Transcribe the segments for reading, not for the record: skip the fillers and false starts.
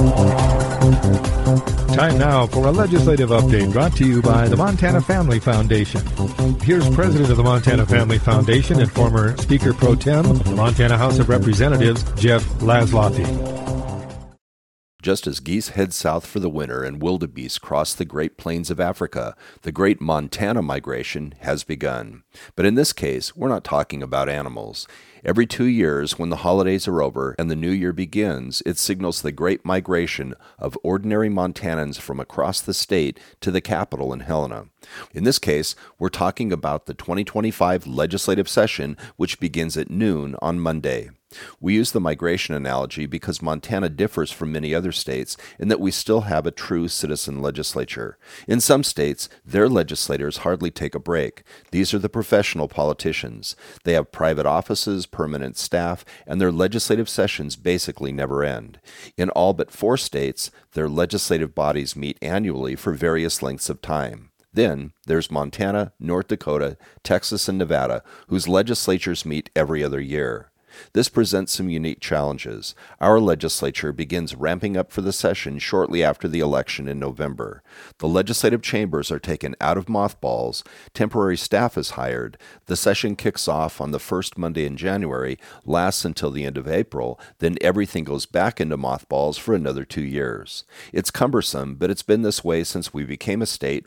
Time now for a legislative update brought to you by the Montana Family Foundation. Here's President of the Montana Family Foundation and former Speaker Pro Tem of the Montana House of Representatives, Jeff Laszloffy. Just as geese head south for the winter and wildebeest cross the Great Plains of Africa, the Great Montana Migration has begun. But in this case, we're not talking about animals. Every 2 years, when the holidays are over and the new year begins, it signals the great migration of ordinary Montanans from across the state to the capital in Helena. In this case, we're talking about the 2025 legislative session, which begins at noon on Monday. We use the migration analogy because Montana differs from many other states in that we still have a true citizen legislature. In some states, their legislators hardly take a break. These are the professional politicians. They have private offices, permanent staff, and their legislative sessions basically never end. In all but 4 states, their legislative bodies meet annually for various lengths of time. Then there's Montana, North Dakota, Texas, and Nevada, whose legislatures meet every other year. This presents some unique challenges. Our legislature begins ramping up for the session shortly after the election in November. The legislative chambers are taken out of mothballs, temporary staff is hired, the session kicks off on the first Monday in January, lasts until the end of April, then everything goes back into mothballs for another 2 years. It's cumbersome, but it's been this way since we became a state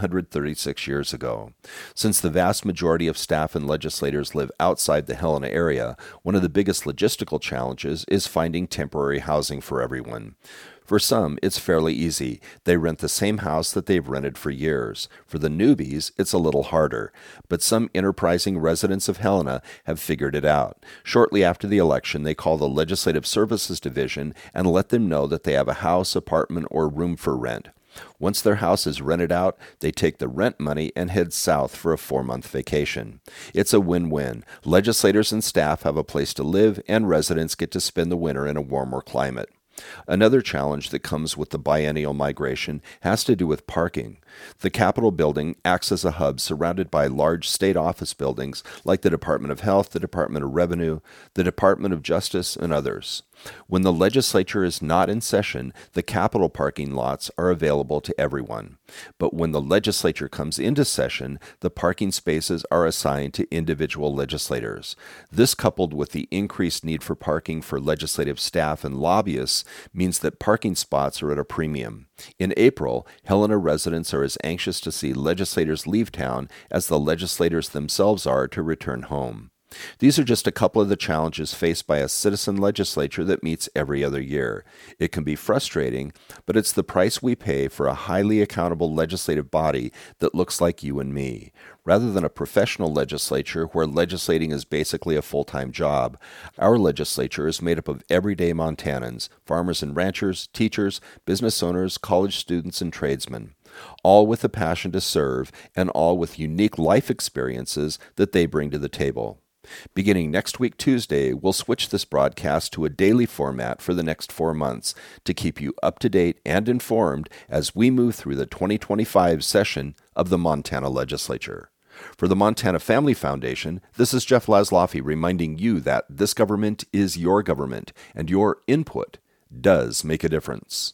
136 years ago. Since the vast majority of staff and legislators live outside the Helena area, one of the biggest logistical challenges is finding temporary housing for everyone. For some, it's fairly easy. They rent the same house that they've rented for years. For the newbies, it's a little harder. But some enterprising residents of Helena have figured it out. Shortly after the election, they call the Legislative Services Division and let them know that they have a house, apartment, or room for rent. Once their house is rented out, they take the rent money and head south for a 4-month vacation. It's a win-win. Legislators and staff have a place to live, and residents get to spend the winter in a warmer climate. Another challenge that comes with the biennial migration has to do with parking. The Capitol building acts as a hub surrounded by large state office buildings like the Department of Health, the Department of Revenue, the Department of Justice, and others. When the legislature is not in session, the Capitol parking lots are available to everyone. But when the legislature comes into session, the parking spaces are assigned to individual legislators. This, coupled with the increased need for parking for legislative staff and lobbyists, means that parking spots are at a premium. In April, Helena residents are as anxious to see legislators leave town as the legislators themselves are to return home. These are just a couple of the challenges faced by a citizen legislature that meets every other year. It can be frustrating, but it's the price we pay for a highly accountable legislative body that looks like you and me. Rather than a professional legislature where legislating is basically a full-time job, our legislature is made up of everyday Montanans, farmers and ranchers, teachers, business owners, college students, and tradesmen, all with a passion to serve and all with unique life experiences that they bring to the table. Beginning next week, Tuesday, we'll switch this broadcast to a daily format for the next 4 months to keep you up to date and informed as we move through the 2025 session of the Montana Legislature. For the Montana Family Foundation, this is Jeff Laszloffy reminding you that this government is your government and your input does make a difference.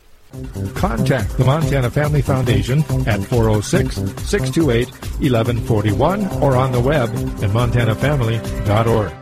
Contact the Montana Family Foundation at 406-628-1141 or on the web at montanafamily.org.